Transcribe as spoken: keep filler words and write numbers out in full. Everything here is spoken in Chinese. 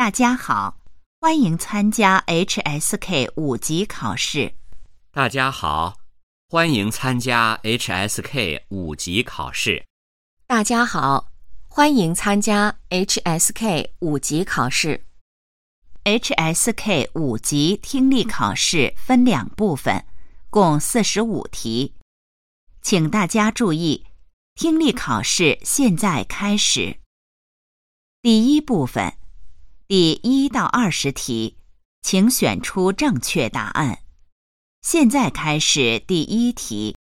大家好，欢迎参加 H S K 五级考试。 大家好，欢迎参加 H S K 五级考试。 大家好，欢迎参加 H S K 五级考试。 H S K 五级听力考试分两部分，共四十五题。请大家注意，听力考试现在开始。第一部分，第一到二十题，请选出正确答案。现在开始第一题。